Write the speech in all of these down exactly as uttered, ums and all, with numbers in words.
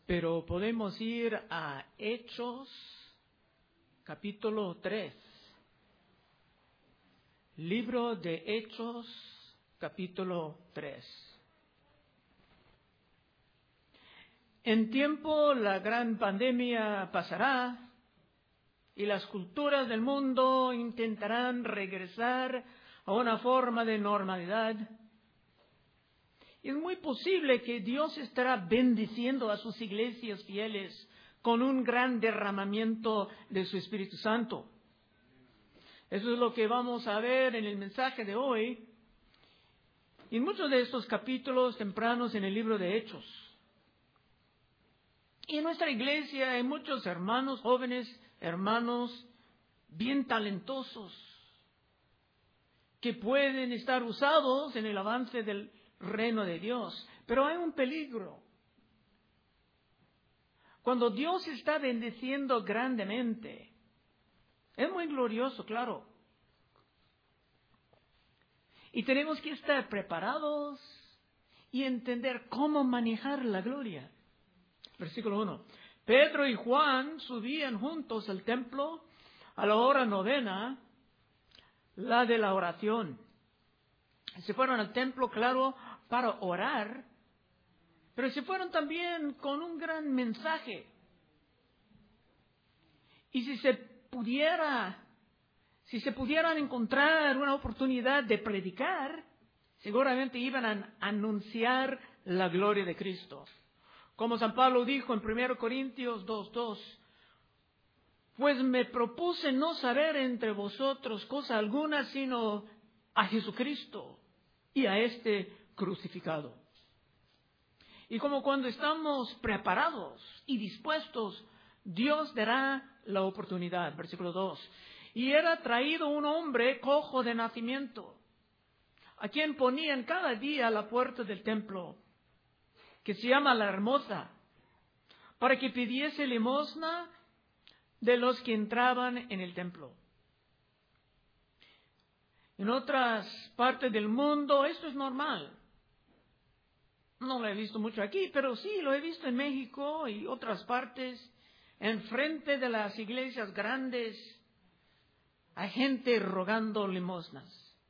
pero podemos ir a Hechos, capítulo tres. Libro de Hechos, capítulo tres. En tiempo la gran pandemia pasará y las culturas del mundo intentarán regresar a una forma de normalidad. Es muy posible que Dios estará bendiciendo a sus iglesias fieles con un gran derramamiento de su Espíritu Santo. Eso es lo que vamos a ver en el mensaje de hoy, en muchos de estos capítulos tempranos en el libro de Hechos. Y en nuestra iglesia hay muchos hermanos, jóvenes hermanos, bien talentosos, que pueden estar usados en el avance del reino de Dios. Pero hay un peligro. Cuando Dios está bendeciendo grandemente, es muy glorioso, claro. Y tenemos que estar preparados y entender cómo manejar la gloria. Versículo uno. Pedro y Juan subían juntos al templo a la hora novena, la de la oración. Se fueron al templo, claro, para orar, pero se fueron también con un gran mensaje. Y si se pudiera, si se pudieran encontrar una oportunidad de predicar, seguramente iban a anunciar la gloria de Cristo. Como San Pablo dijo en primera Corintios dos dos, pues me propuse no saber entre vosotros cosa alguna sino a Jesucristo y a este crucificado. Y como cuando estamos preparados y dispuestos, Dios dará la oportunidad. Versículo dos. Y era traído un hombre cojo de nacimiento, a quien ponían cada día a la puerta del templo, que se llama La Hermosa, para que pidiese limosna de los que entraban en el templo. En otras partes del mundo esto es normal. No lo he visto mucho aquí, pero sí lo he visto en México y otras partes. Enfrente de las iglesias grandes hay gente rogando limosnas.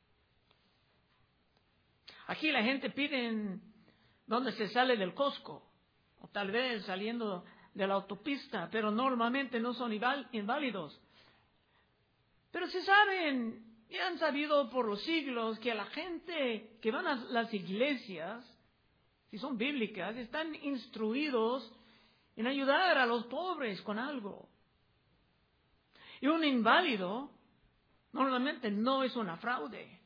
Aquí la gente pide en donde se sale del Costco, o tal vez saliendo de la autopista, pero normalmente no son inválidos. Pero se saben, y han sabido por los siglos, que la gente que van a las iglesias, si son bíblicas, están instruidos en ayudar a los pobres con algo. Y un inválido normalmente no es una fraude,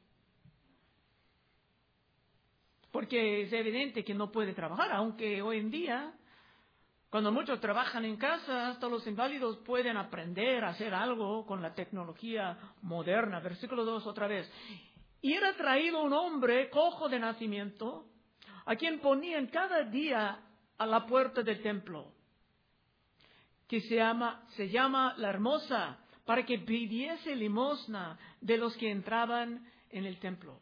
porque es evidente que no puede trabajar, aunque hoy en día, cuando muchos trabajan en casa, hasta los inválidos pueden aprender a hacer algo con la tecnología moderna. Versículo dos otra vez. Y era traído un hombre cojo de nacimiento, a quien ponían cada día a la puerta del templo, que se llama, se llama La Hermosa, para que pidiese limosna de los que entraban en el templo.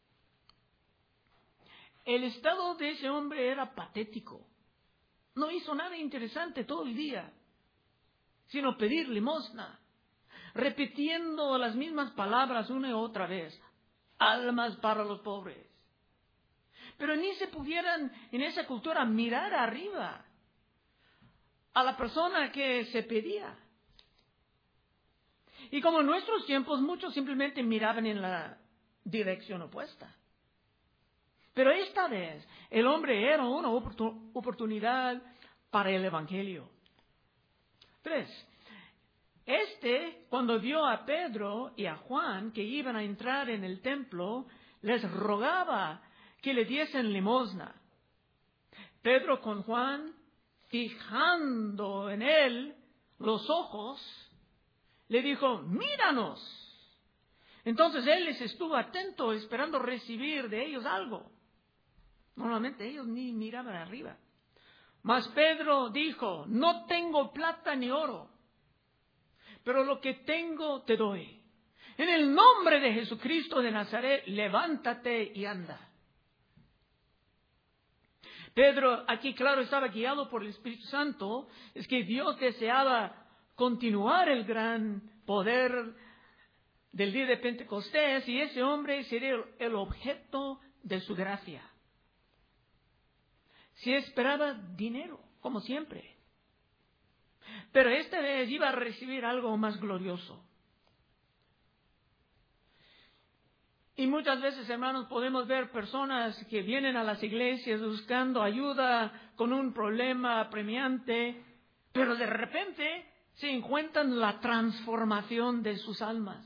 El estado de ese hombre era patético. No hizo nada interesante todo el día, sino pedir limosna, repitiendo las mismas palabras una y otra vez. Almas para los pobres. Pero ni se pudieran en esa cultura mirar arriba a la persona que se pedía. Y como en nuestros tiempos, muchos simplemente miraban en la dirección opuesta. Pero esta vez, el hombre era una oportunidad para el Evangelio. Tres. Este, cuando vio a Pedro y a Juan que iban a entrar en el templo, les rogaba que le diesen limosna. Pedro con Juan, fijando en él los ojos, le dijo, míranos. Entonces él les estuvo atento, esperando recibir de ellos algo. Normalmente ellos ni miraban arriba. Mas Pedro dijo, no tengo plata ni oro, pero lo que tengo te doy. En el nombre de Jesucristo de Nazaret, levántate y anda. Pedro aquí, claro, estaba guiado por el Espíritu Santo. Es que Dios deseaba continuar el gran poder del día de Pentecostés y ese hombre sería el objeto de su gracia. Se esperaba dinero, como siempre. Pero esta vez iba a recibir algo más glorioso. Y muchas veces, hermanos, podemos ver personas que vienen a las iglesias buscando ayuda con un problema apremiante, pero de repente se encuentran la transformación de sus almas.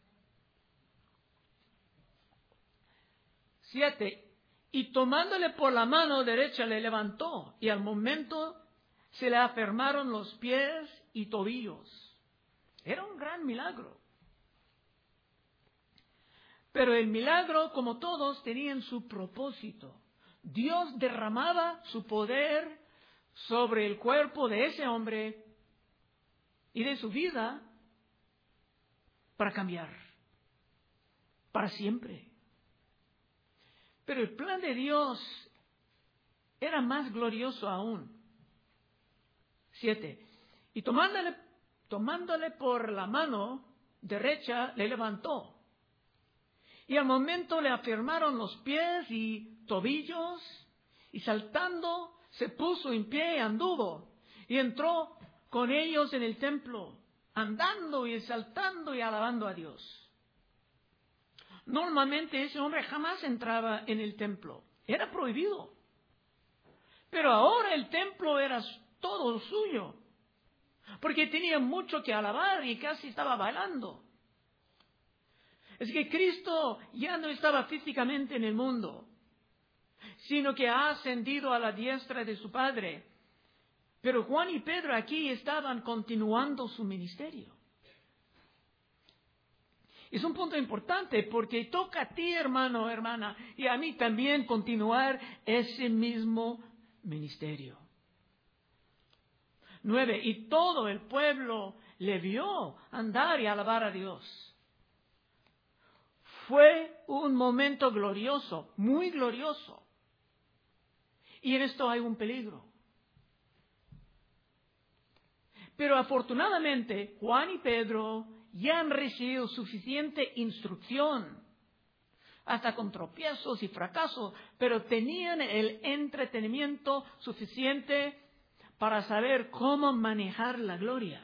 Siete. Y tomándole por la mano derecha le levantó, y al momento se le afirmaron los pies y tobillos. Era un gran milagro. Pero el milagro, como todos, tenían su propósito. Dios derramaba su poder sobre el cuerpo de ese hombre y de su vida para cambiar, para siempre. Pero el plan de Dios era más glorioso aún. Siete. Y tomándole, tomándole por la mano derecha, le levantó. Y al momento le afirmaron los pies y tobillos, y saltando se puso en pie y anduvo, y entró con ellos en el templo, andando y saltando y alabando a Dios. Normalmente ese hombre jamás entraba en el templo, era prohibido. Pero ahora el templo era todo suyo, porque tenía mucho que alabar y casi estaba bailando. Es que Cristo ya no estaba físicamente en el mundo, sino que ha ascendido a la diestra de su Padre. Pero Juan y Pedro aquí estaban continuando su ministerio. Es un punto importante porque toca a ti, hermano, hermana, y a mí también continuar ese mismo ministerio. Nueve, y todo el pueblo le vio andar y alabar a Dios. Fue un momento glorioso, muy glorioso. Y en esto hay un peligro. Pero afortunadamente, Juan y Pedro ya han recibido suficiente instrucción, hasta con tropiezos y fracasos, pero tenían el entretenimiento suficiente para saber cómo manejar la gloria.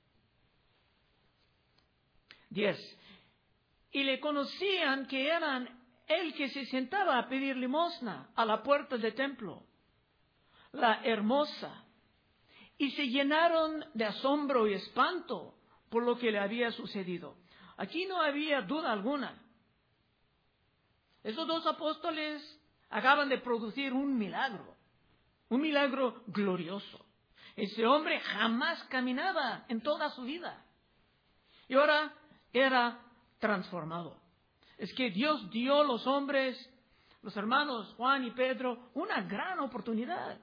Diez. Y le conocían que eran el que se sentaba a pedir limosna a la puerta del templo, la hermosa, y se llenaron de asombro y espanto por lo que le había sucedido. Aquí no había duda alguna. Esos dos apóstoles acaban de producir un milagro, un milagro glorioso. Ese hombre jamás caminaba en toda su vida y ahora era transformado. Es que Dios dio a los hombres, los hermanos Juan y Pedro, una gran oportunidad.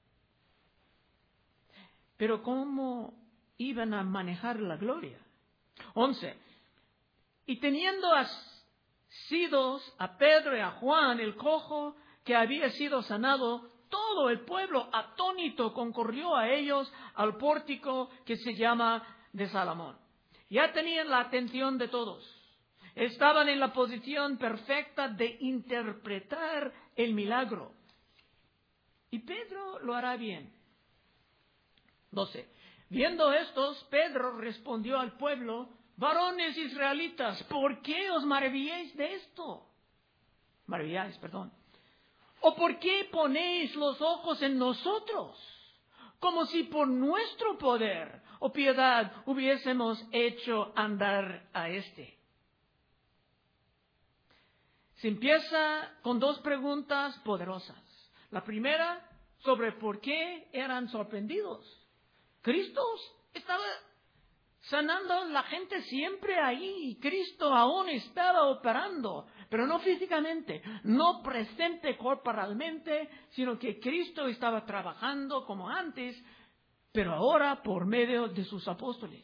Pero ¿cómo iban a manejar la gloria? Once. Y teniendo asidos a Pedro y a Juan, el cojo que había sido sanado, todo el pueblo atónito concurrió a ellos al pórtico que se llama de Salomón. Ya tenían la atención de todos. Estaban en la posición perfecta de interpretar el milagro. Y Pedro lo hará bien. doce. Viendo estos, Pedro respondió al pueblo: varones israelitas, ¿por qué os maravilláis de esto? Maravilláis, perdón. ¿O por qué ponéis los ojos en nosotros, como si por nuestro poder o piedad hubiésemos hecho andar a éste? Se empieza con dos preguntas poderosas. La primera, sobre por qué eran sorprendidos. Cristo estaba sanando a la gente siempre ahí. Cristo aún estaba operando, pero no físicamente, no presente corporalmente, sino que Cristo estaba trabajando como antes, pero ahora por medio de sus apóstoles.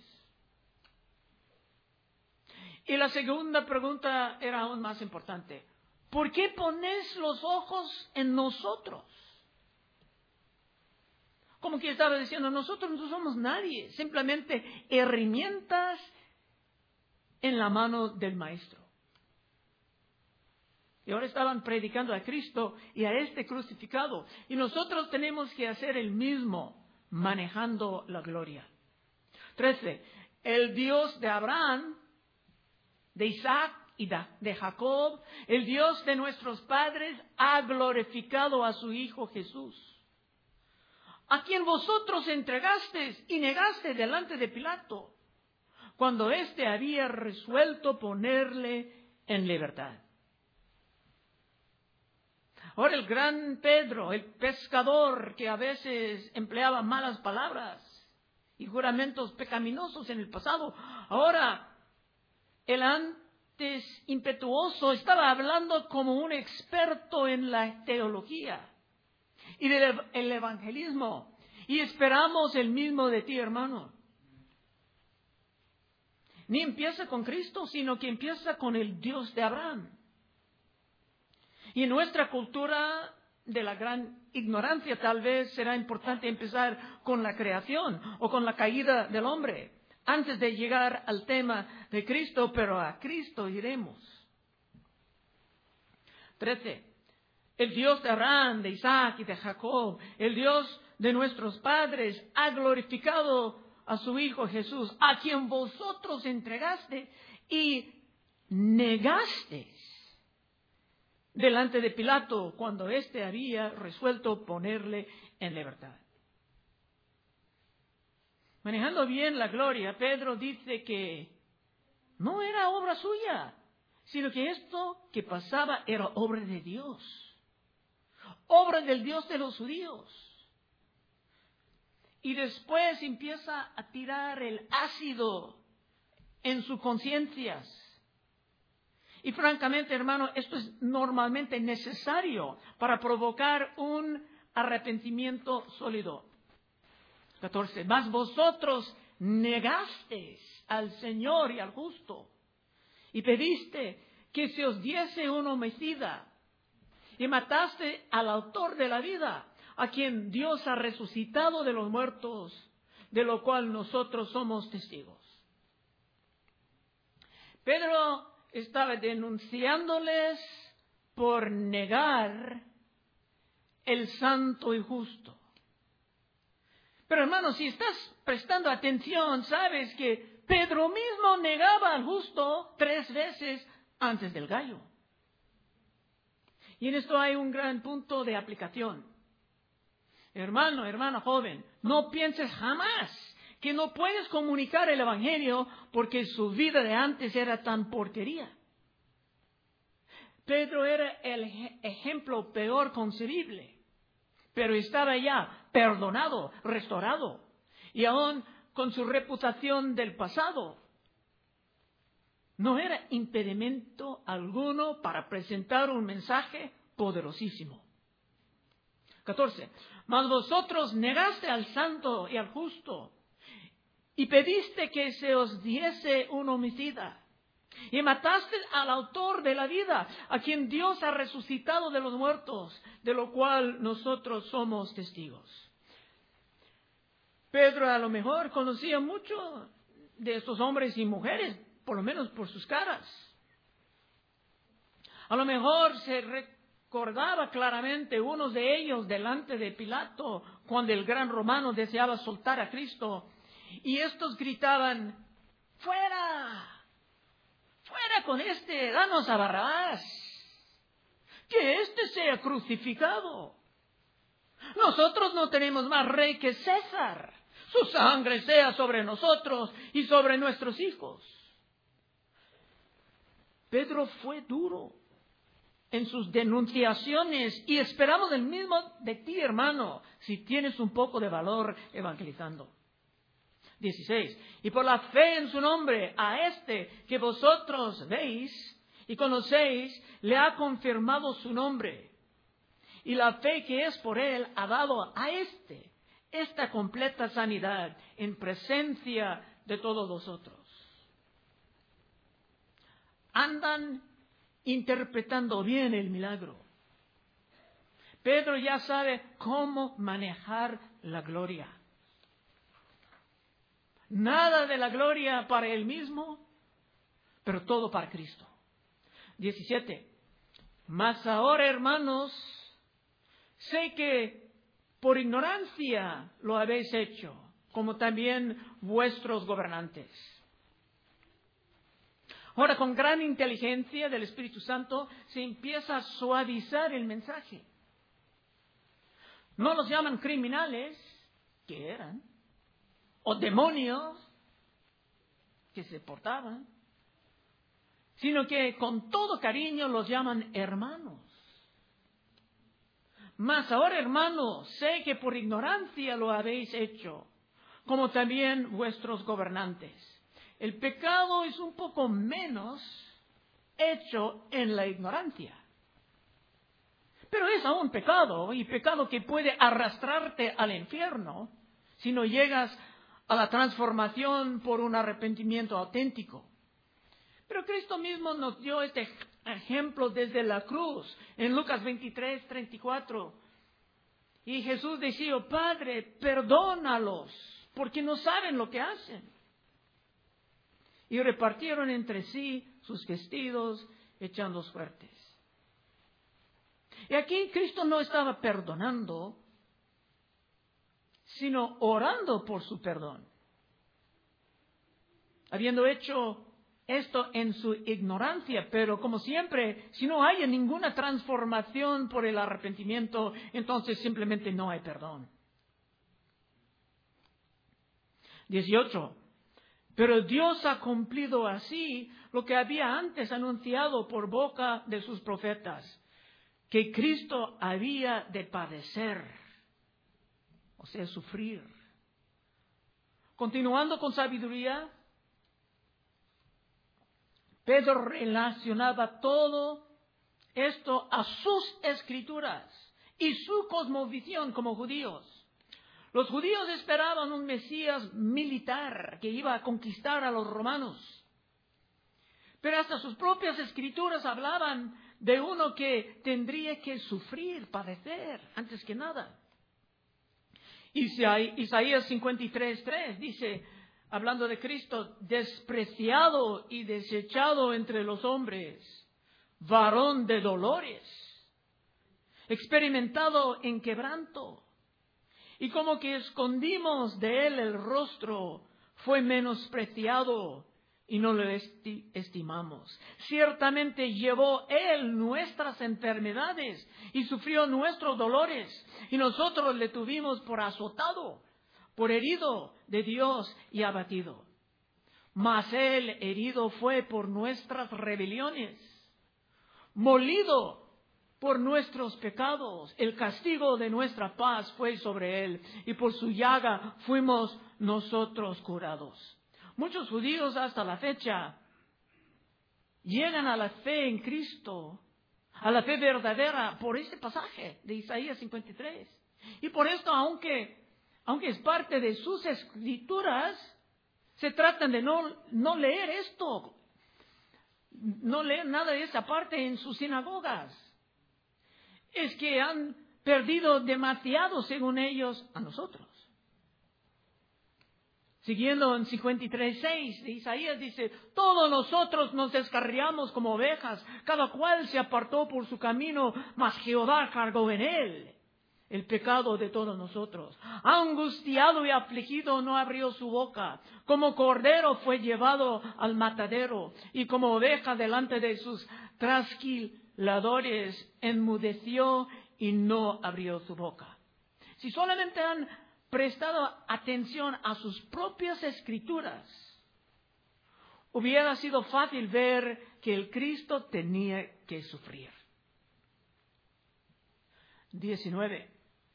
Y la segunda pregunta era aún más importante. ¿Por qué ponéis los ojos en nosotros? Como que estaba diciendo, nosotros no somos nadie, simplemente herramientas en la mano del Maestro. Y ahora estaban predicando a Cristo y a este crucificado. Y nosotros tenemos que hacer el mismo, manejando la gloria. trece. El Dios de Abraham, de Isaac y de Jacob, el Dios de nuestros padres, ha glorificado a su Hijo Jesús, a quien vosotros entregasteis y negasteis delante de Pilato, cuando éste había resuelto ponerle en libertad. Ahora el gran Pedro, el pescador que a veces empleaba malas palabras y juramentos pecaminosos en el pasado, ahora el antes impetuoso estaba hablando como un experto en la teología y del el evangelismo. Y esperamos el mismo de ti, hermano. Ni empieza con Cristo, sino que empieza con el Dios de Abraham. Y en nuestra cultura de la gran ignorancia tal vez será importante empezar con la creación o con la caída del hombre, antes de llegar al tema de Cristo, pero a Cristo iremos. trece. El Dios de Abraham, de Isaac y de Jacob, el Dios de nuestros padres, ha glorificado a su Hijo Jesús, a quien vosotros entregaste y negasteis delante de Pilato, cuando éste había resuelto ponerle en libertad. Manejando bien la gloria, Pedro dice que no era obra suya, sino que esto que pasaba era obra de Dios, obra del Dios de los judíos. Y después empieza a tirar el ácido en sus conciencias. Y francamente, hermano, esto es normalmente necesario para provocar un arrepentimiento sólido. catorce. Mas vosotros negasteis al Señor y al justo, y pediste que se os diese un homicida, y mataste al autor de la vida, a quien Dios ha resucitado de los muertos, de lo cual nosotros somos testigos. Pedro estaba denunciándoles por negar el santo y justo. Pero hermano, si estás prestando atención, sabes que Pedro mismo negaba al justo tres veces antes del gallo. Y en esto hay un gran punto de aplicación. Hermano, hermana joven, no pienses jamás que no puedes comunicar el Evangelio porque su vida de antes era tan porquería. Pedro era el ejemplo peor concebible, pero estaba ya perdonado, restaurado, y aún con su reputación del pasado. No era impedimento alguno para presentar un mensaje poderosísimo. catorce. Mas vosotros negaste al santo y al justo, y pediste que se os diese un homicida, y mataste al autor de la vida, a quien Dios ha resucitado de los muertos, de lo cual nosotros somos testigos. Pedro a lo mejor conocía mucho de estos hombres y mujeres, por lo menos por sus caras. A lo mejor se recordaba claramente unos de ellos delante de Pilato, cuando el gran romano deseaba soltar a Cristo, y estos gritaban: ¡fuera! ¡Fuera con este! ¡Danos a Barrabás! ¡Que éste sea crucificado! Nosotros no tenemos más rey que César. Su sangre sea sobre nosotros y sobre nuestros hijos. Pedro fue duro en sus denunciaciones y esperamos el mismo de ti, hermano, si tienes un poco de valor evangelizando. dieciséis. Y por la fe en su nombre, a este que vosotros veis y conocéis, le ha confirmado su nombre. Y la fe que es por él ha dado a este esta completa sanidad en presencia de todos vosotros. Andan interpretando bien el milagro. Pedro ya sabe cómo manejar la gloria. Nada de la gloria para Él mismo, pero todo para Cristo. diecisiete. Mas ahora, hermanos, sé que por ignorancia lo habéis hecho, como también vuestros gobernantes. Ahora, con gran inteligencia del Espíritu Santo, se empieza a suavizar el mensaje. No los llaman criminales, que eran, o demonios, que se portaban, sino que con todo cariño los llaman hermanos. Mas ahora, hermanos, sé que por ignorancia lo habéis hecho, como también vuestros gobernantes. El pecado es un poco menos hecho en la ignorancia. Pero es aún pecado, y pecado que puede arrastrarte al infierno si no llegas a la transformación por un arrepentimiento auténtico. Pero Cristo mismo nos dio este ejemplo desde la cruz, en Lucas veintitrés, treinta y cuatro. Y Jesús decía: Padre, perdónalos, porque no saben lo que hacen. Y repartieron entre sí sus vestidos, echando suertes. Y aquí Cristo no estaba perdonando, sino orando por su perdón. Habiendo hecho esto en su ignorancia, pero como siempre, si no hay ninguna transformación por el arrepentimiento, entonces simplemente no hay perdón. dieciocho. Pero Dios ha cumplido así lo que había antes anunciado por boca de sus profetas, que Cristo había de padecer, o sea, sufrir. Continuando con sabiduría, Pedro relacionaba todo esto a sus escrituras y su cosmovisión como judíos. Los judíos esperaban un Mesías militar que iba a conquistar a los romanos. Pero hasta sus propias escrituras hablaban de uno que tendría que sufrir, padecer, antes que nada. Isaías cincuenta y tres, tres dice, hablando de Cristo: despreciado y desechado entre los hombres, varón de dolores, experimentado en quebranto. Y como que escondimos de él el rostro, fue menospreciado y no lo esti- estimamos. Ciertamente llevó él nuestras enfermedades y sufrió nuestros dolores, y nosotros le tuvimos por azotado, por herido de Dios y abatido. Mas él herido fue por nuestras rebeliones, molido por nuestros pecados. El castigo de nuestra paz fue sobre él, y por su llaga fuimos nosotros curados. Muchos judíos hasta la fecha llegan a la fe en Cristo, a la fe verdadera, por este pasaje de Isaías cincuenta y tres. Y por esto, aunque, aunque es parte de sus escrituras, se tratan de no, no leer esto, no leer nada de esa parte en sus sinagogas. Es que han perdido demasiado, según ellos, a nosotros. Siguiendo en cincuenta y tres, seis de Isaías dice: todos nosotros nos descarriamos como ovejas, cada cual se apartó por su camino, mas Jehová cargó en él el pecado de todos nosotros. Angustiado y afligido no abrió su boca, como cordero fue llevado al matadero, y como oveja delante de sus trasquiladores enmudeció y no abrió su boca. Si solamente han prestado atención a sus propias escrituras, hubiera sido fácil ver que el Cristo tenía que sufrir. diecinueve.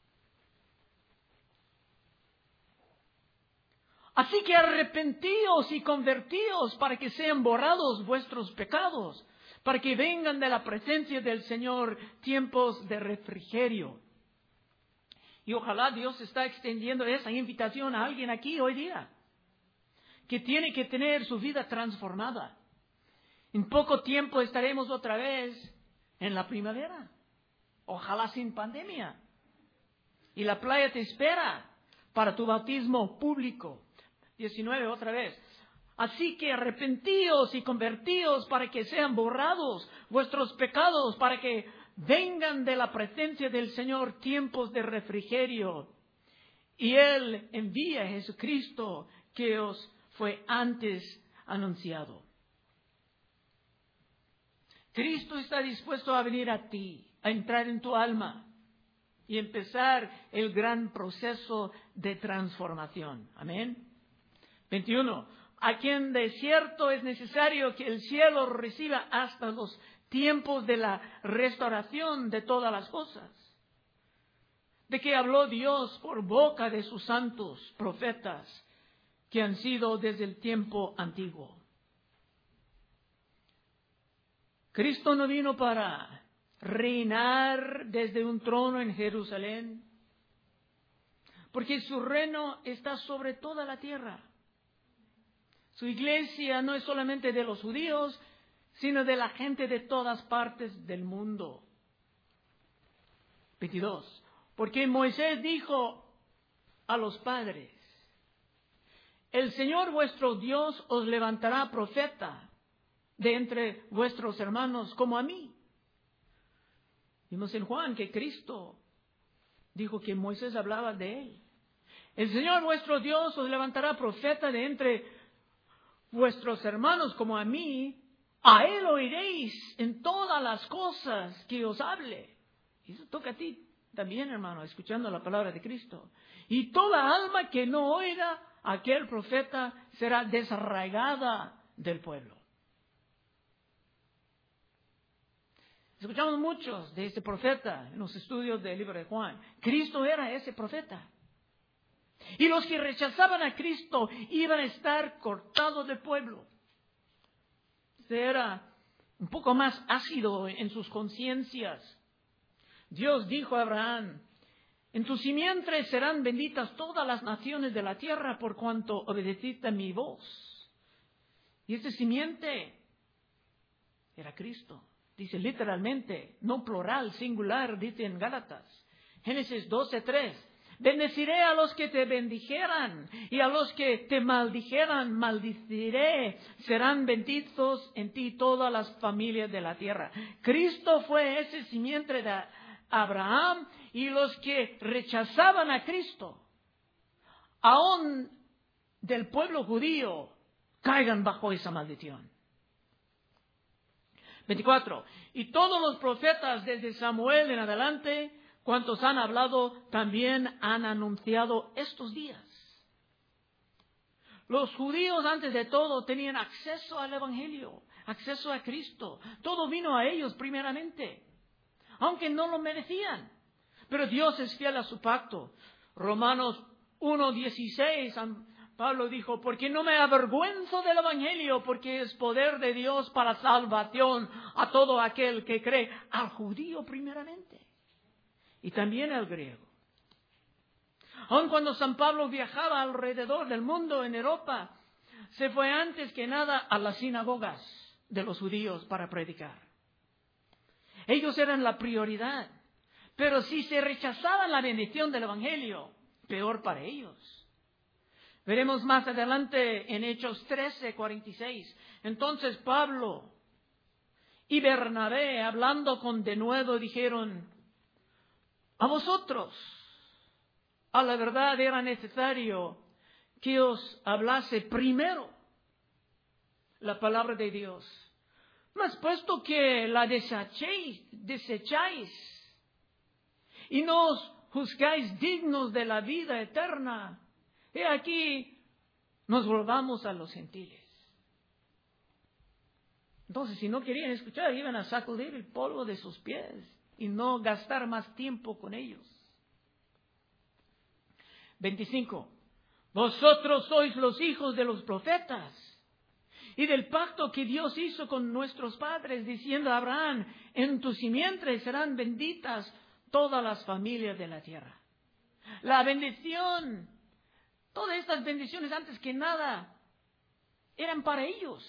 Así que arrepentíos y convertíos para que sean borrados vuestros pecados, para que vengan de la presencia del Señor tiempos de refrigerio. Y ojalá Dios está extendiendo esa invitación a alguien aquí hoy día, que tiene que tener su vida transformada. En poco tiempo estaremos otra vez en la primavera, ojalá sin pandemia. Y la playa te espera, para tu bautismo público. diecinueve otra vez. Así que arrepentíos y convertíos para que sean borrados vuestros pecados, para que vengan de la presencia del Señor tiempos de refrigerio. Y Él envía a Jesucristo que os fue antes anunciado. Cristo está dispuesto a venir a ti, a entrar en tu alma y empezar el gran proceso de transformación. Amén. veintiuno. A quien de cierto es necesario que el cielo reciba hasta los tiempos de la restauración de todas las cosas, de que habló Dios por boca de sus santos profetas que han sido desde el tiempo antiguo. Cristo no vino para reinar desde un trono en Jerusalén, porque su reino está sobre toda la tierra. Su iglesia no es solamente de los judíos, sino de la gente de todas partes del mundo. veintidós. Porque Moisés dijo a los padres: el Señor vuestro Dios os levantará profeta de entre vuestros hermanos como a mí. Vimos en Juan que Cristo dijo que Moisés hablaba de él. El Señor vuestro Dios os levantará profeta de entre vuestros hermanos como a mí. A Él oiréis en todas las cosas que os hable. Y eso toca a ti también, hermano, escuchando la palabra de Cristo. Y toda alma que no oiga a aquel profeta será desarraigada del pueblo. Escuchamos muchos de este profeta en los estudios del libro de Juan. Cristo era ese profeta. Y los que rechazaban a Cristo iban a estar cortados del pueblo. Este era un poco más ácido en sus conciencias. Dios dijo a Abraham: en tu simiente serán benditas todas las naciones de la tierra por cuanto obedeciste a mi voz. Y este simiente era Cristo. Dice literalmente, no plural, singular, dice en Gálatas. Génesis doce tres. Bendeciré a los que te bendijeran y a los que te maldijeran, maldiciré. Serán benditos en ti todas las familias de la tierra. Cristo fue ese simiente de Abraham, y los que rechazaban a Cristo, aún del pueblo judío, caigan bajo esa maldición. veinticuatro. Y todos los profetas desde Samuel en adelante, cuantos han hablado, también han anunciado estos días. Los judíos antes de todo tenían acceso al Evangelio, acceso a Cristo. Todo vino a ellos primeramente, aunque no lo merecían. Pero Dios es fiel a su pacto. Romanos uno dieciséis, Pablo dijo: porque no me avergüenzo del Evangelio, porque es poder de Dios para salvación a todo aquel que cree, al judío primeramente y también al griego. Aun cuando San Pablo viajaba alrededor del mundo en Europa, se fue antes que nada a las sinagogas de los judíos para predicar. Ellos eran la prioridad. Pero si se rechazaban la bendición del Evangelio, peor para ellos. Veremos más adelante en Hechos trece cuarenta y seis. Entonces Pablo y Bernabé, hablando con denuedo, dijeron: a vosotros, a la verdad era necesario que os hablase primero la palabra de Dios. Mas puesto que la desechéis, desecháis y no os juzgáis dignos de la vida eterna, he aquí nos volvamos a los gentiles. Entonces, si no querían escuchar, iban a sacudir el polvo de sus pies y no gastar más tiempo con ellos. veinticinco. Vosotros sois los hijos de los profetas y del pacto que Dios hizo con nuestros padres, diciendo a Abraham: en tu simiente serán benditas todas las familias de la tierra. La bendición, todas estas bendiciones antes que nada, eran para ellos.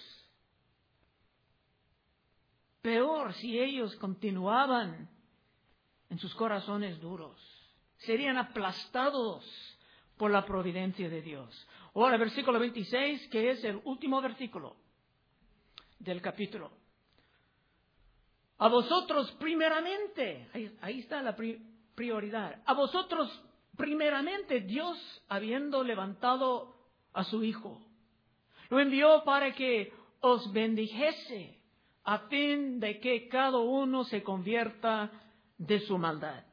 Peor si ellos continuaban en sus corazones duros. Serían aplastados por la providencia de Dios. Ahora, versículo veintiséis, que es el último versículo del capítulo. A vosotros primeramente, ahí, ahí está la pri- prioridad, a vosotros primeramente Dios, habiendo levantado a su Hijo, lo envió para que os bendijese, a fin de que cada uno se convierta de su maldad.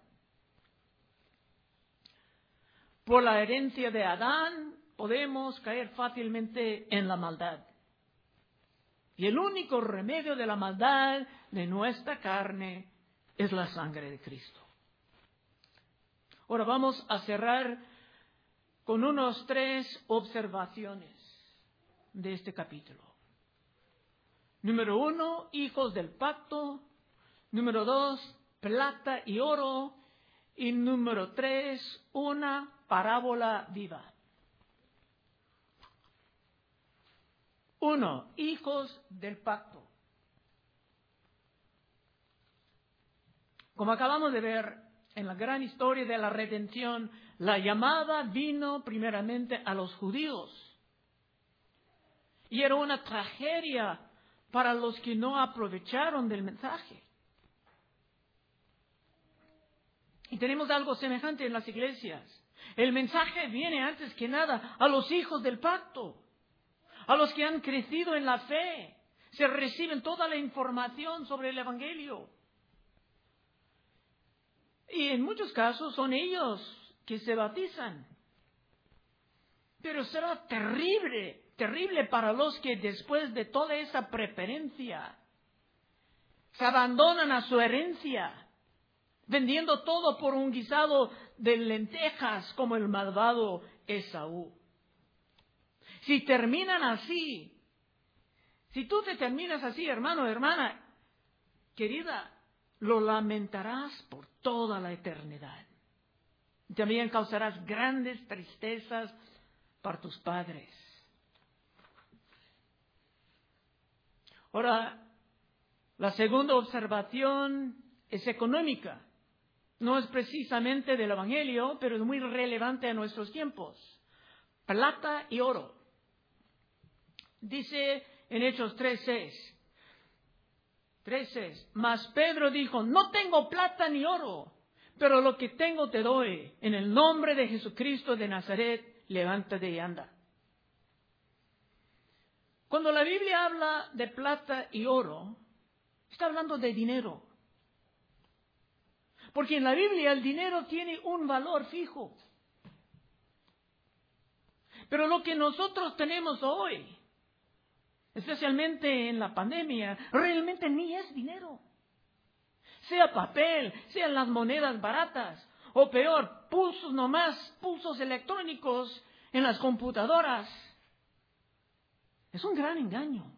Por la herencia de Adán podemos caer fácilmente en la maldad. Y el único remedio de la maldad de nuestra carne es la sangre de Cristo. Ahora vamos a cerrar con unas tres observaciones de este capítulo. Número uno, hijos del pacto. Número dos, plata y oro. Y número tres, una parábola viva. Uno, hijos del pacto. Como acabamos de ver en la gran historia de la redención, la llamada vino primeramente a los judíos. Y era una tragedia para los que no aprovecharon del mensaje. Y tenemos algo semejante en las iglesias. El mensaje viene antes que nada a los hijos del pacto, a los que han crecido en la fe. Se reciben toda la información sobre el Evangelio. Y en muchos casos son ellos que se bautizan. Pero será terrible, terrible para los que después de toda esa preferencia se abandonan a su herencia, vendiendo todo por un guisado de lentejas como el malvado Esaú. Si terminan así, si tú te terminas así, hermano, hermana, querida, lo lamentarás por toda la eternidad. También causarás grandes tristezas para tus padres. Ahora, la segunda observación es económica. No es precisamente del Evangelio, pero es muy relevante a nuestros tiempos. Plata y oro. Dice en Hechos tres seis. tres seis. Mas Pedro dijo, no tengo plata ni oro, pero lo que tengo te doy. En el nombre de Jesucristo de Nazaret, levántate y anda. Cuando la Biblia habla de plata y oro, está hablando de dinero. Porque en la Biblia el dinero tiene un valor fijo. Pero lo que nosotros tenemos hoy, especialmente en la pandemia, realmente ni es dinero. Sea papel, sean las monedas baratas, o peor, pulsos nomás, pulsos electrónicos en las computadoras. Es un gran engaño.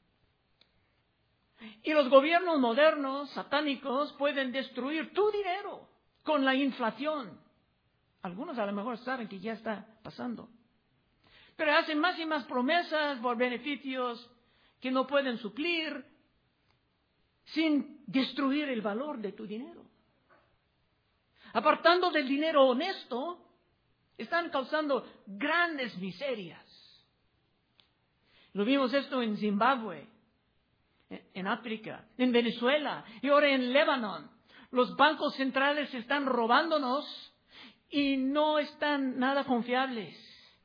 Y los gobiernos modernos, satánicos, pueden destruir tu dinero con la inflación. Algunos a lo mejor saben que ya está pasando. Pero hacen más y más promesas por beneficios que no pueden suplir sin destruir el valor de tu dinero. Apartando del dinero honesto, están causando grandes miserias. Lo vimos esto en Zimbabue, en África, en Venezuela y ahora en Líbano. Los bancos centrales están robándonos y no están nada confiables.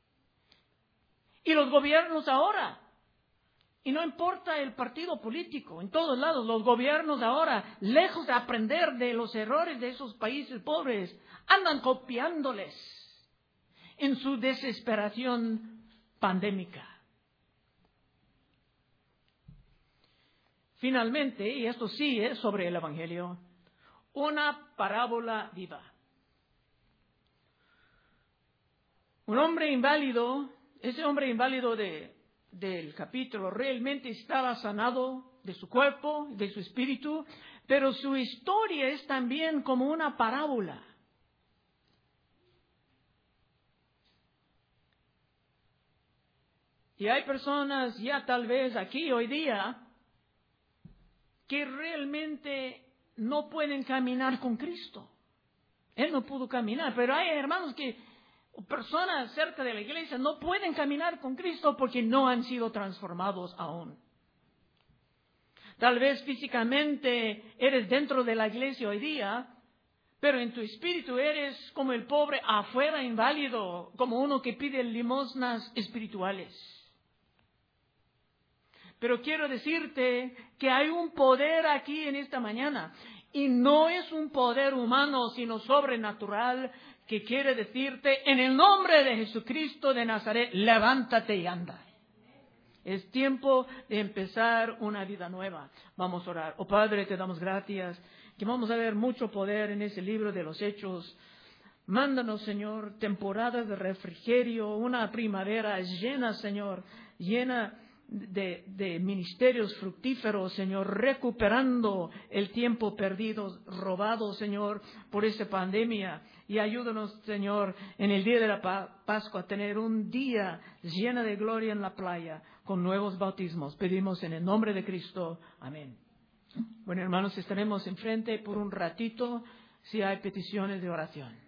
Y los gobiernos ahora, y no importa el partido político, en todos lados, los gobiernos ahora, lejos de aprender de los errores de esos países pobres, andan copiándoles en su desesperación pandémica. Finalmente, y esto sí es sobre el Evangelio, una parábola viva. Un hombre inválido, ese hombre inválido de, del capítulo, realmente estaba sanado de su cuerpo, de su espíritu, pero su historia es también como una parábola. Y hay personas ya tal vez aquí hoy día que realmente no pueden caminar con Cristo. Él no pudo caminar, pero hay hermanos que personas cerca de la iglesia no pueden caminar con Cristo porque no han sido transformados aún. Tal vez físicamente eres dentro de la iglesia hoy día, pero en tu espíritu eres como el pobre afuera, inválido, como uno que pide limosnas espirituales. Pero quiero decirte que hay un poder aquí en esta mañana, y no es un poder humano, sino sobrenatural, que quiere decirte, en el nombre de Jesucristo de Nazaret, levántate y anda. Es tiempo de empezar una vida nueva. Vamos a orar. Oh Padre, te damos gracias, que vamos a ver mucho poder en ese libro de los Hechos. Mándanos, Señor, temporadas de refrigerio, una primavera llena, Señor, llena de, de ministerios fructíferos, Señor, recuperando el tiempo perdido, robado, Señor, por esta pandemia. Y ayúdanos, Señor, en el día de la Pascua a tener un día lleno de gloria en la playa, con nuevos bautismos. Pedimos en el nombre de Cristo. Amén. Bueno, hermanos, estaremos enfrente por un ratito si hay peticiones de oración.